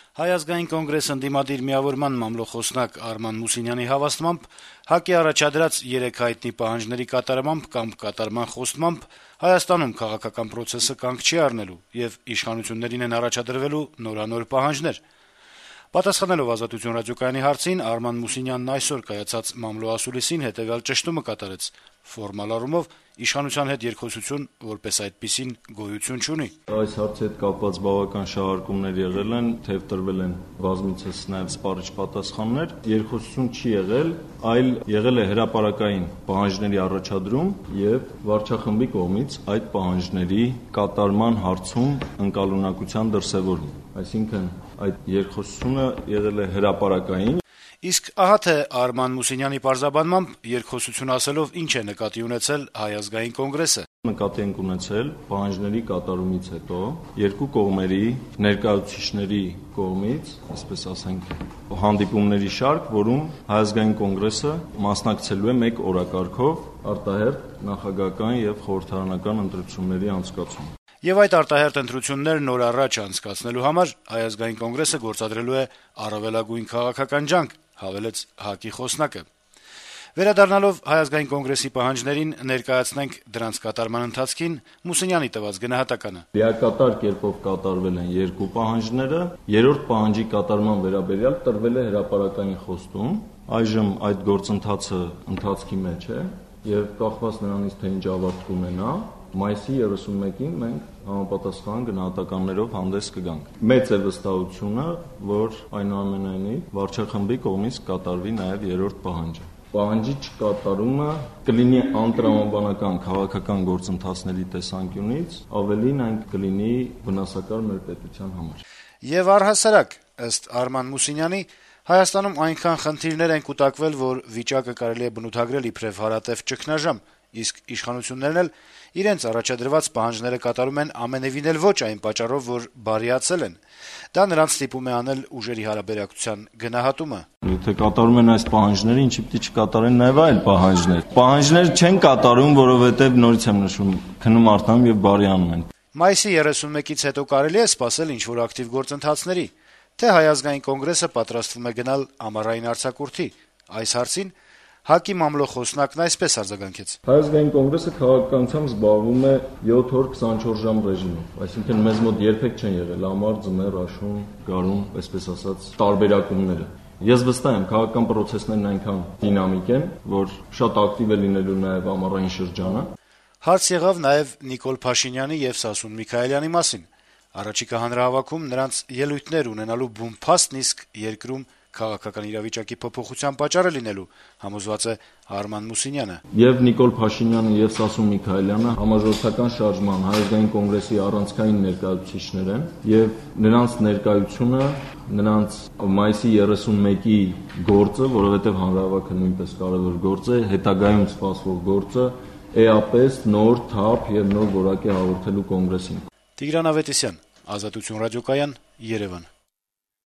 Հայ ազգային կոնգրես ընդդիմադիր միավորման մամլոխոսնակ Արման Մուսինյանի հավաստմամբ ՀԱԿ-ի առաջադրած 3 հայտնի պահանջների կատարմամբ կամ կատարման խոստմամբ Հայաստանում քաղաքական պրոցեսը կանգ չի առնելու եւ իշխանություններին են առաջադրվելու նորանոր պահանջներ։ Պատասխանելով Ազատություն ռադիոկայանի հարցին, Արման Մուսինյանն այսօր կայացած մամլո ասուլիսին հետեւյալ ճշտումը կատարեց. ֆորմալ առումով իշխանության հետ երկխոսություն որպես այդպիսին գոյություն չունի։ Այս հարցի հետ կապված բավական շահարկումներ եղել են, թեև տրվել են բազմիցս նաև սպառիչ պատասխաններ։ Երկխոսություն չի եղել, այլ եղել է հրապարակային պահանջների առաջադրում եւ վարչախմբի կողմից այդ պահանջների կատարման հարցում ընկալունակության դրսեւորում։ Այսինքն այդ երկխոսությունը եղել է հրապարակային։ Իսկ ահա թե Արման Մուսինյանի պարզաբանմամբ երկխոսություն ասելով ինչ է նկատի ունեցել Հայ ազգային կոնգրեսը։ Նկատի ենք ունեցել պահանջների կատարումից հետո երկու կողմերի ներկայացուցիչների կողմից, այսպես ասենք, հանդիպումների շարք, որում Հայ ազգային կոնգրեսը մասնակցելու է մեկ օրակարգով արտահերթ նախագահական եւ խորհրդարանական ընտրությունների անցկացում։ Եվ այդ արտահերթ ընտրություններ նոր առաջ անցկացնելու համար Հայ ազգային կոնգրեսը գործադրելու է առավելագույն քաղաքական ջանք, հավելեց ՀԱԿ-ի խոսնակը։ Վերադառնալով Հայ ազգային կոնգրեսի պահանջներին, ներկայացնենք դրանց կատարման ընթացքին Մուսինյանի տված գնահատականը։ Լիակատար կերպով կատարվել են երկու պահանջները, երրորդ պահանջի կատարման վերաբերյալ տրվել է հրապարակային խոստում։ Այժմ այդ գործընթացը ընթացքի մեջ է եւ կախված նրանից թե ինչ ավարտ կունենա, մայիսի 31-ին մենք համապատասխան գնահատականներով հանդես կգանք։ Մեծ է վստահությունը, որ այնուամենայնիվ վարչախմբի կողմից կատարվի նաեւ երրորդ պահանջը։ Պահանջի չկատարումը կլինի անտրամաբանական քաղաքական գործընթացների տեսանկյունից, ավելին այն կլինի վնասակար մեր պետության համար։ Եվ առհասարակ, ըստ Արման Մուսինյանի, Հայաստանում այնքան խնդիրներ են կուտակվել, որ վիճակը կարելի է բնութագրել իբրև հարատև ճգնաժամ, իսկ իշխանություններն էլ իրենց առաջադրված պահանջները կատարում են ամենեւին էլ ոչ այն պատճառով, որ բարիացել են։ Դա նրանց ստիպում է անել ուժերի հարաբերակցության գնահատումը։ Եթե կատարում են այս պահանջները, ինչի պիտի չկատարեն նաեւ այլ պահանջներ։ Պահանջներ չեն կատարում, որովհետեւ նորից եմ նշում, քնում արդեն եւ բարիանում են։ Մայիսի 31-ից հետո կարելի է սպասել ինչ-որ ակտիվ գործընթացների, թե Հայ ազգային կոնգրեսը պատրաստվում է գնալ ամառային արձակուրդի։ Այս հարցին ՀԱԿ-ի մամլոխոսնակն այսպես արձագանքեց. Հայ ազգային կոնգրեսը քաղաքականությամբ զբաղվում է 7 օր 24 ժամ ռեժիմով, այսինքն մեզ մոտ երբեք չեն եղել ամառ, ձմեռ, աշուն, գարուն, այսպես ասած, տարբերակումները։ Ես վստահ եմ, քաղաքական պրոցեսներն այնքան դինամիկ են, որ շատ ակտիվ է լինելու նաև ամառային շրջանը։ Հարց եղավ նաև Նիկոլ Փաշինյանի եւ Սասուն Միքայելյանի մասին։ Առաջիկա հանրահավաքում նրանց ելույթներ ունենալու բուն փաստն իսկ երկրում քաղաքական իրավիճակի փոփոխության պատճառը լինելու, համոզված է Արման Մուսինյանը։ Եվ Նիկոլ Փաշինյանը եւ Սասուն Միքայելյանը համաժողովրդական շարժման Հայ ազգային կոնգրեսի առանցքային ներկայացուցիչներ են եւ նրանց ներկայությունը, նրանց մայիսի 31-ի գործը, որովհետեւ հանրահավաքը նույնպես կարեւոր գործ է, հետագայում սպասվող գործը, էապես նոր թափ եւ նոր որակ է հաղորդելու կոնգրեսին։ Տիգրան Ավետիսյան, Ազատություն ռադիոկայան, Երևան։